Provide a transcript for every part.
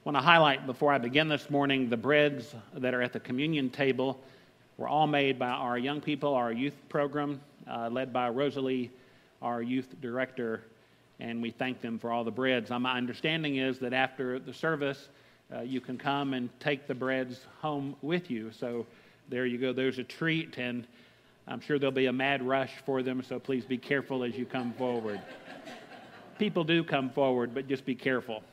want to highlight before I begin this morning the breads that are at the communion table were all made by our young people, our youth program, led by Rosalie, our youth director, and we thank them for all the breads. My understanding is that after the service, you can come and take the breads home with you. So there you go. There's a treat, and I'm sure there'll be a mad rush for them, so please be careful as you come forward. People do come forward, but just be careful.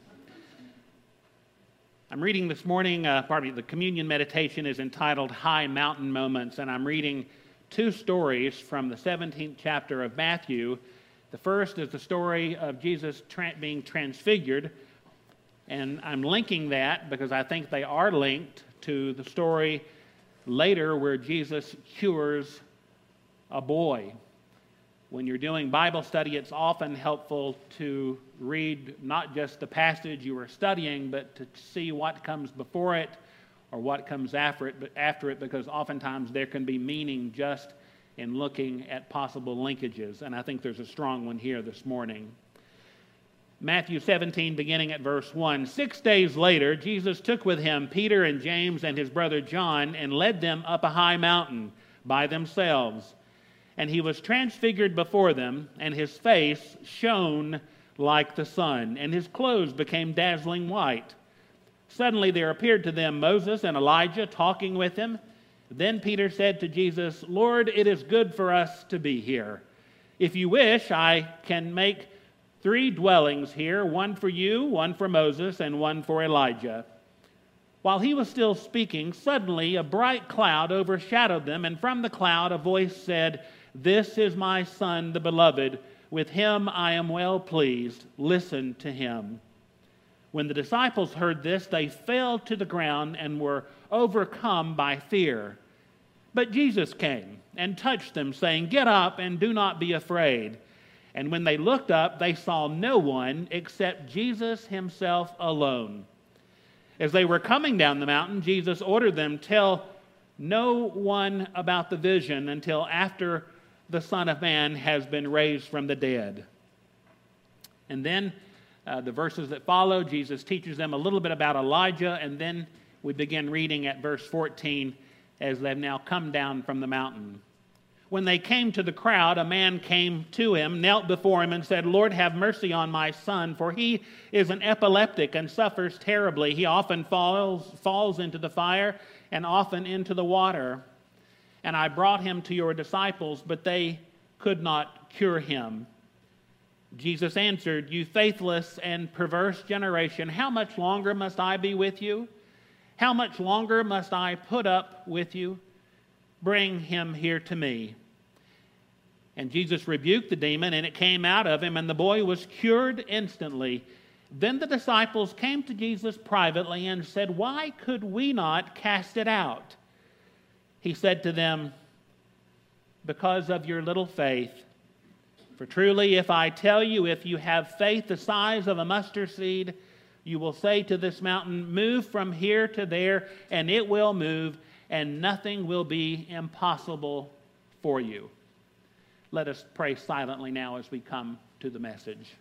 I'm reading this morning, the communion meditation is entitled High Mountain Moments, and I'm reading two stories from the 17th chapter of Matthew. The first is the story of Jesus being transfigured, and I'm linking that because I think they are linked to the story later where Jesus cures a boy. When you're doing Bible study, it's often helpful to read not just the passage you were studying, but to see what comes before it or what comes after it, because oftentimes there can be meaning just in looking at possible linkages, and I think there's a strong one here this morning. Matthew 17, beginning at verse 1. 6 days later, Jesus took with him Peter and James and his brother John and led them up a high mountain by themselves. And he was transfigured before them, and his face shone like the sun, and his clothes became dazzling white. Suddenly there appeared to them Moses and Elijah talking with him. Then Peter said to Jesus, "Lord, it is good for us to be here. If you wish, I can make 3 dwellings here, one for you, one for Moses, and one for Elijah." While he was still speaking, suddenly a bright cloud overshadowed them, and from the cloud a voice said, "This is my Son, the Beloved. With him I am well pleased. Listen to him." When the disciples heard this, they fell to the ground and were overcome by fear. But Jesus came and touched them, saying, "Get up and do not be afraid." And when they looked up, they saw no one except Jesus himself alone. As they were coming down the mountain, Jesus ordered them, "Tell no one about the vision until after the Son of Man has been raised from the dead." And then the verses that follow, Jesus teaches them a little bit about Elijah, and then we begin reading at verse 14 as they've now come down from the mountain. When they came to the crowd, a man came to him, knelt before him, and said, "Lord, have mercy on my son, for he is an epileptic and suffers terribly. He often falls into the fire and often into the water. And I brought him to your disciples, but they could not cure him." Jesus answered, "You faithless and perverse generation, how much longer must I be with you? How much longer must I put up with you? Bring him here to me." And Jesus rebuked the demon, and it came out of him, and the boy was cured instantly. Then the disciples came to Jesus privately and said, "Why could we not cast it out?" He said to them, "Because of your little faith. For truly, if I tell you, if you have faith the size of a mustard seed, you will say to this mountain, 'Move from here to there,' and it will move, and nothing will be impossible for you." Let us pray silently now as we come to the message.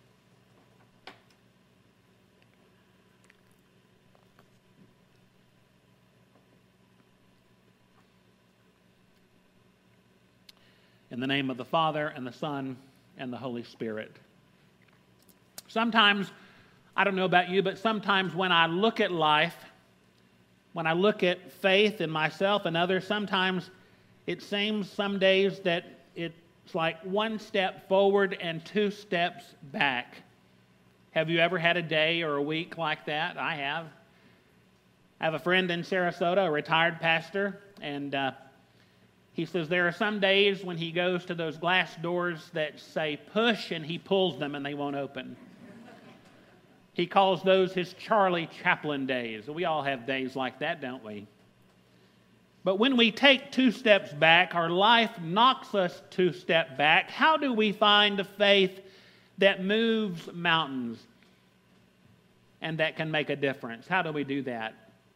In the name of the Father, and the Son, and the Holy Spirit. Sometimes, I don't know about you, but sometimes when I look at life, when I look at faith in myself and others, sometimes it seems some days that it's like 1 step forward and 2 steps back. Have you ever had a day or a week like that? I have. I have a friend in Sarasota, a retired pastor, and he says there are some days when he goes to those glass doors that say push, and he pulls them and they won't open. He calls those his Charlie Chaplin days. We all have days like that, don't we? But when we take 2 steps back, our life knocks us 2 steps back. How do we find a faith that moves mountains and that can make a difference? How do we do that?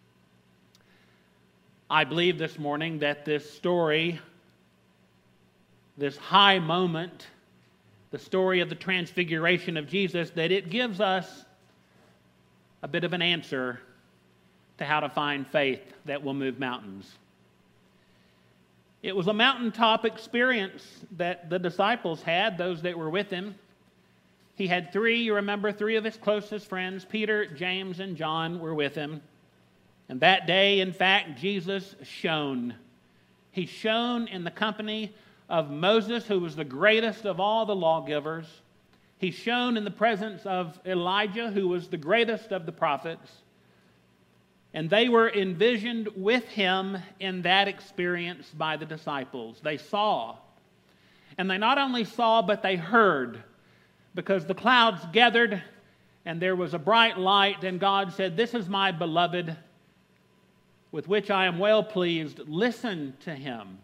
I believe this morning that this story, this high moment, the story of the transfiguration of Jesus, that it gives us a bit of an answer to how to find faith that will move mountains. It was a mountaintop experience that the disciples had, those that were with him. He had three of his closest friends, Peter, James, and John, were with him. And that day, in fact, Jesus shone. He shone in the company of Moses, who was the greatest of all the lawgivers. He shone in the presence of Elijah, who was the greatest of the prophets. And they were envisioned with him in that experience by the disciples. They saw. And they not only saw, but they heard. Because the clouds gathered and there was a bright light, and God said, "This is my beloved, with which I am well pleased. Listen to him."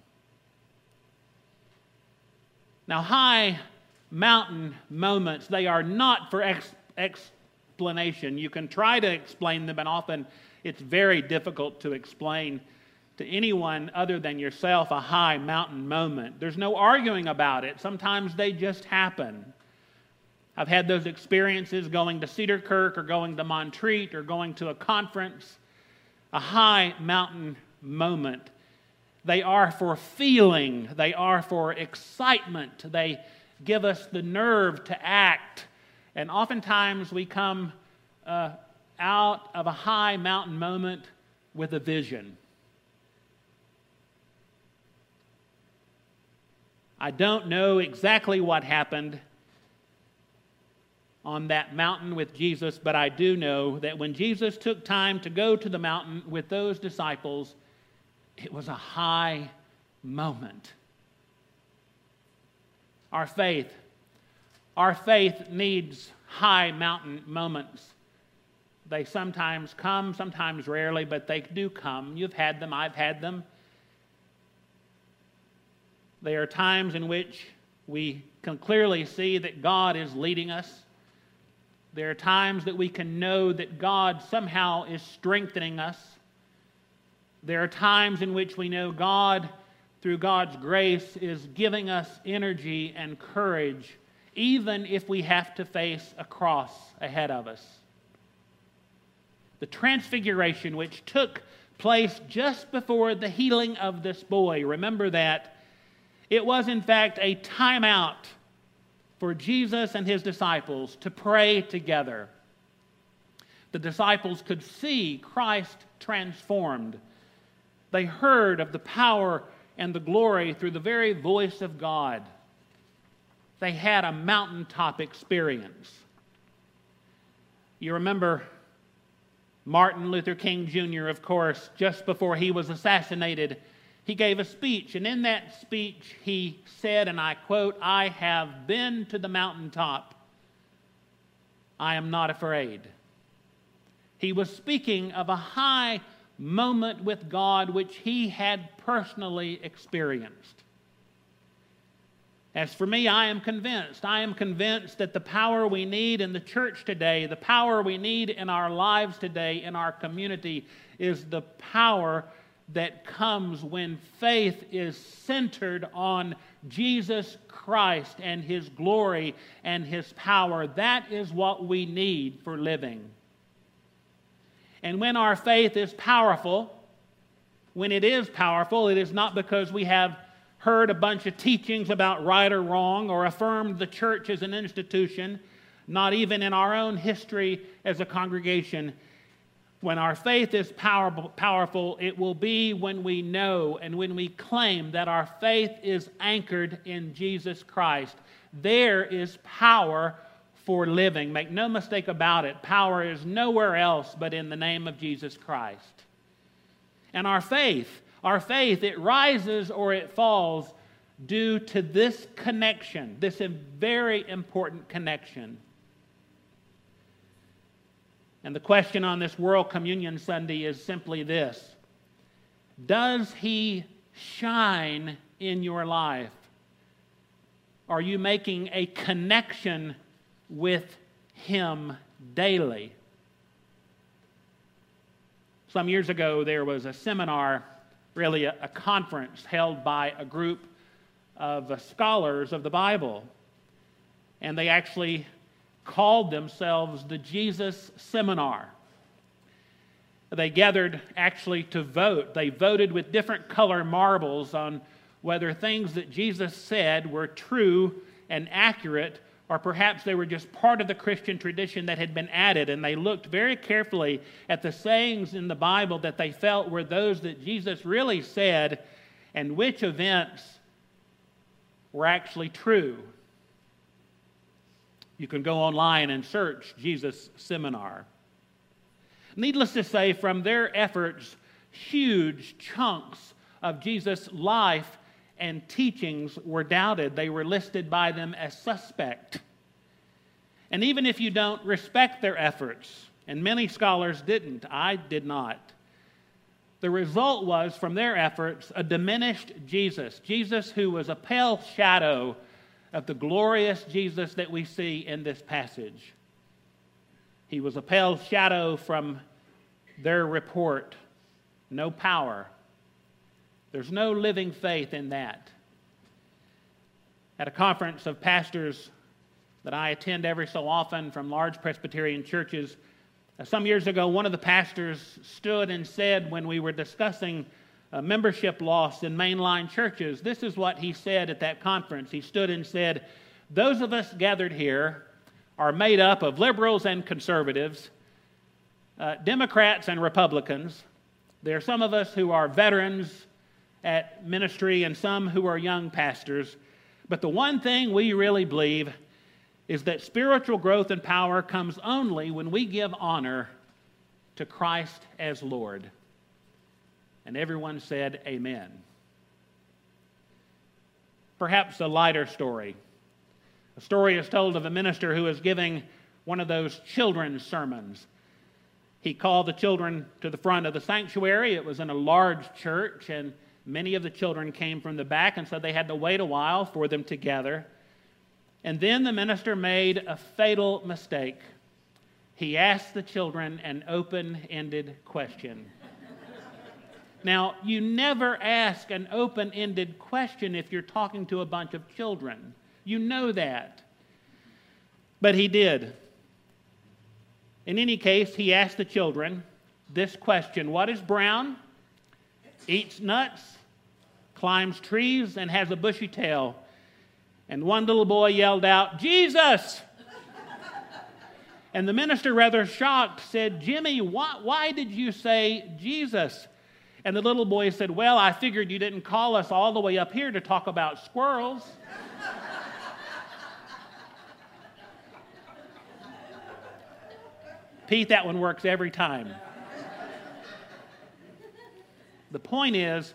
Now, high mountain moments, they are not for explanation. You can try to explain them, and often it's very difficult to explain to anyone other than yourself a high mountain moment. There's no arguing about it. Sometimes they just happen. I've had those experiences going to Cedar Kirk or going to Montreat or going to a conference. A high mountain moment. They are for feeling. They are for excitement. They give us the nerve to act. And oftentimes we come out of a high mountain moment with a vision. I don't know exactly what happened on that mountain with Jesus, but I do know that when Jesus took time to go to the mountain with those disciples, it was a high moment. Our faith needs high mountain moments. They sometimes come, sometimes rarely, but they do come. You've had them, I've had them. They are times in which we can clearly see that God is leading us. There are times that we can know that God somehow is strengthening us. There are times in which we know God, through God's grace, is giving us energy and courage, even if we have to face a cross ahead of us. The transfiguration, which took place just before the healing of this boy, remember that, it was in fact a timeout for Jesus and his disciples to pray together. The disciples could see Christ transformed. They heard of the power and the glory through the very voice of God. They had a mountaintop experience. You remember Martin Luther King Jr., of course, just before he was assassinated, he gave a speech, and in that speech he said, and I quote, "I have been to the mountaintop. I am not afraid." He was speaking of a high moment with God which he had personally experienced. As for me, I am convinced that the power we need in the church today, the power we need in our lives today, in our community, is the power that comes when faith is centered on Jesus Christ and his glory and his power. That is what we need for living. And when our faith is powerful, when it is powerful, it is not because we have heard a bunch of teachings about right or wrong or affirmed the church as an institution, not even in our own history as a congregation. When our faith is powerful, it will be when we know and when we claim that our faith is anchored in Jesus Christ. There is power for living. Make no mistake about it. Power is nowhere else but in the name of Jesus Christ. And our faith, it rises or it falls due to this connection, this very important connection. And the question on this World Communion Sunday is simply this: does he shine in your life? Are you making a connection with him daily? Some years ago, there was a seminar, really a conference held by a group of scholars of the Bible. And they actually called themselves the Jesus Seminar. They gathered actually to vote. They voted with different color marbles on whether things that Jesus said were true and accurate, or perhaps they were just part of the Christian tradition that had been added. And they looked very carefully at the sayings in the Bible that they felt were those that Jesus really said, and which events were actually true. You can go online and search Jesus Seminar. Needless to say, from their efforts, huge chunks of Jesus' life and teachings were doubted. They were listed by them as suspect. And even if you don't respect their efforts, and many scholars didn't, I did not, the result was, from their efforts, a diminished Jesus. Jesus who was a pale shadow of the glorious Jesus that we see in this passage. He was a pale shadow from their report. No power. There's no living faith in that. At a conference of pastors that I attend every so often from large Presbyterian churches, some years ago, one of the pastors stood and said, when we were discussing membership loss in mainline churches, this is what he said at that conference. He stood and said, "Those of us gathered here are made up of liberals and conservatives, Democrats and Republicans. There are some of us who are veterans at ministry and some who are young pastors. But the one thing we really believe is that spiritual growth and power comes only when we give honor to Christ as Lord." And everyone said, "Amen." Perhaps a lighter story. A story is told of a minister who was giving one of those children's sermons. He called the children to the front of the sanctuary. It was in a large church, and many of the children came from the back, and so they had to wait a while for them to gather. And then the minister made a fatal mistake. He asked the children an open-ended question. Now, you never ask an open-ended question if you're talking to a bunch of children. You know that. But he did. In any case, he asked the children this question: what is brown, eats nuts, climbs trees, and has a bushy tail? And one little boy yelled out, "Jesus!" And the minister, rather shocked, said, "Jimmy, why did you say Jesus?" And the little boy said, "Well, I figured you didn't call us all the way up here to talk about squirrels." Pete, that one works every time. The point is,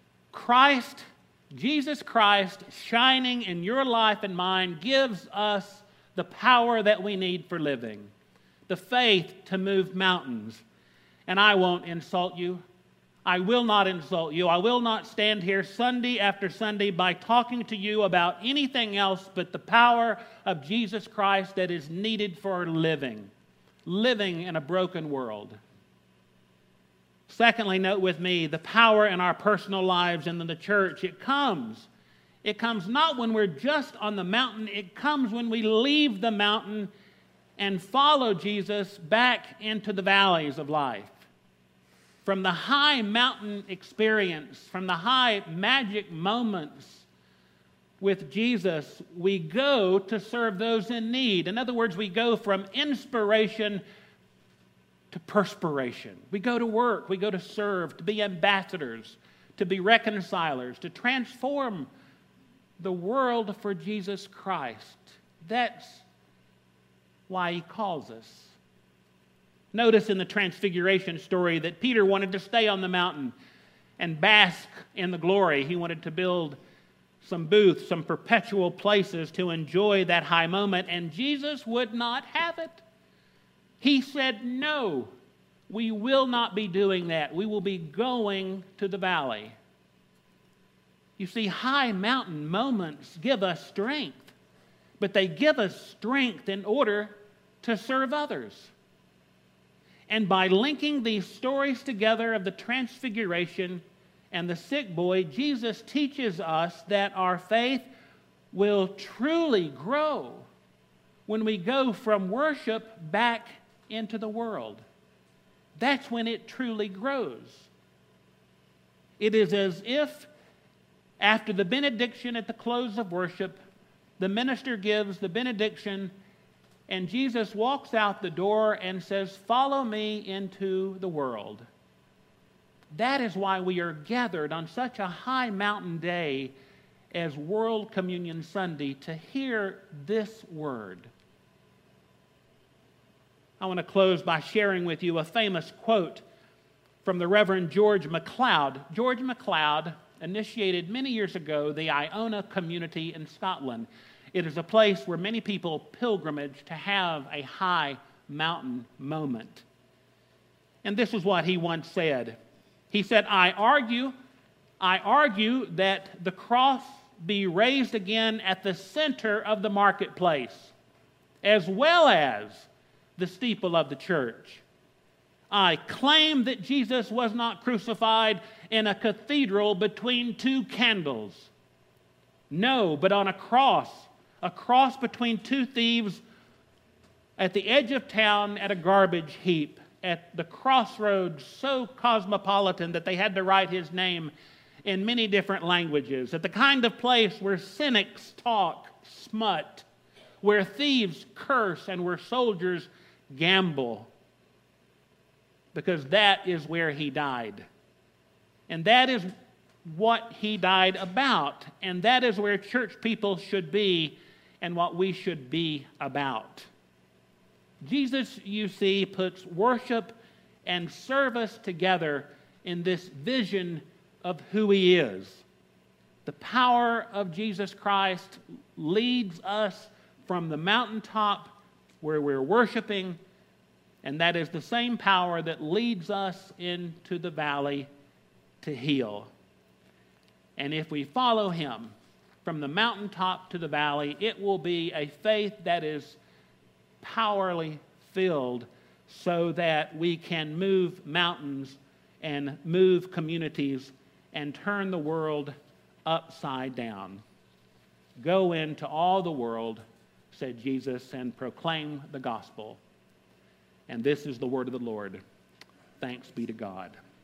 Jesus Christ, shining in your life and mine, gives us the power that we need for living, the faith to move mountains. And I won't insult you. I will not insult you. I will not stand here Sunday after Sunday by talking to you about anything else but the power of Jesus Christ that is needed for living in a broken world. Secondly, note with me the power in our personal lives and in the church. It comes not when we're just on the mountain. It comes when we leave the mountain and follow Jesus back into the valleys of life. From the high mountain experience, from the high magic moments with Jesus, we go to serve those in need. In other words, we go from inspiration to perspiration. We go to work, we go to serve, to be ambassadors, to be reconcilers, to transform the world for Jesus Christ. That's why he calls us. Notice in the Transfiguration story that Peter wanted to stay on the mountain and bask in the glory. He wanted to build some booths, some perpetual places to enjoy that high moment, and Jesus would not have it. He said, "No, we will not be doing that. We will be going to the valley." You see, high mountain moments give us strength, but they give us strength in order to serve others. And by linking these stories together of the Transfiguration and the sick boy, Jesus teaches us that our faith will truly grow when we go from worship back into the world. that's when it truly grows. It is as if after the benediction at the close of worship, the minister gives the benediction and Jesus walks out the door and says, "Follow me into the world." That is why we are gathered on such a high mountain day as World Communion Sunday, to hear this word. I want to close by sharing with you a famous quote from the Reverend George MacLeod. George MacLeod initiated many years ago the Iona community in Scotland. It is a place where many people pilgrimage to have a high mountain moment. And this is what he once said. He said, I argue that the cross be raised again at the center of the marketplace, as well as the steeple of the church. I claim that Jesus was not crucified in a cathedral between two candles. No, but on a cross between two thieves at the edge of town at a garbage heap, at the crossroads so cosmopolitan that they had to write his name in many different languages, at the kind of place where cynics talk smut, where thieves curse and where soldiers gamble, because that is where he died. And that is what he died about, and that is where church people should be and what we should be about. Jesus, you see, puts worship and service together in this vision of who he is. The power of Jesus Christ leads us from the mountaintop where we're worshiping, and that is the same power that leads us into the valley to heal. And if we follow him from the mountaintop to the valley, it will be a faith that is powerfully filled so that we can move mountains and move communities and turn the world upside down. Go into all the world, said Jesus, and proclaim the gospel. And this is the word of the Lord. Thanks be to God.